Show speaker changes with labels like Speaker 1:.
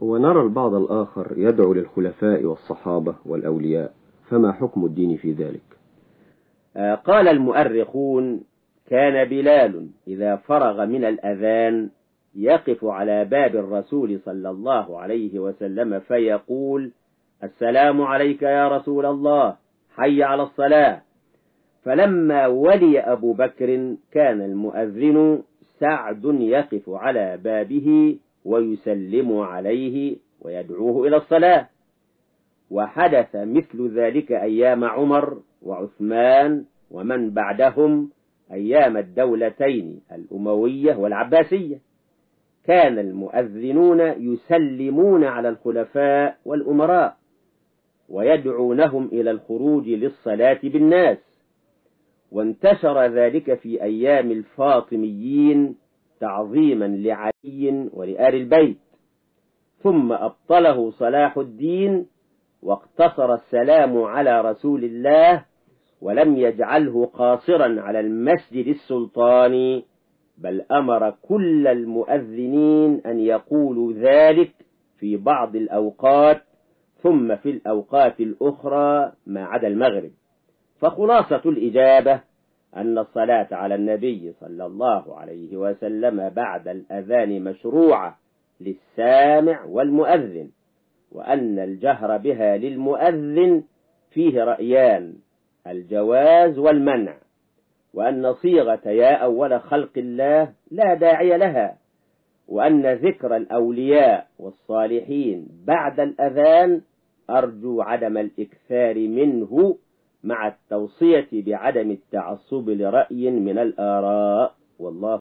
Speaker 1: ونرى البعض الآخر يدعو للخلفاء والصحابة والأولياء، فما حكم الدين في ذلك؟
Speaker 2: قال المؤرخون: كان بلال إذا فرغ من الأذان يقف على باب الرسول صلى الله عليه وسلم فيقول: السلام عليك يا رسول الله، حي على الصلاة. فلما ولي أبو بكر كان المؤذن سعد يقف على بابه ويسلم عليه ويدعوه إلى الصلاة. وحدث مثل ذلك أيام عمر وعثمان ومن بعدهم أيام الدولتين الأموية والعباسية، كان المؤذنون يسلمون على الخلفاء والأمراء ويدعونهم إلى الخروج للصلاة بالناس. وانتشر ذلك في أيام الفاطميين تعظيما لعلي ولآل البيت، ثم أبطله صلاح الدين واقتصر السلام على رسول الله ولم يجعله قاصرا على المسجد السلطاني، بل أمر كل المؤذنين أن يقولوا ذلك في بعض الأوقات ثم في الأوقات الأخرى ما عدا المغرب. فخلاصة الإجابة أن الصلاة على النبي صلى الله عليه وسلم بعد الأذان مشروعة للسامع والمؤذن، وأن الجهر بها للمؤذن فيه رأيان: الجواز والمنع، وأن صيغة يا أول خلق الله لا داعي لها، وأن ذكر الأولياء والصالحين بعد الأذان أرجو عدم الإكثار منه، مع التوصية بعدم التعصب لرأي من الآراء، والله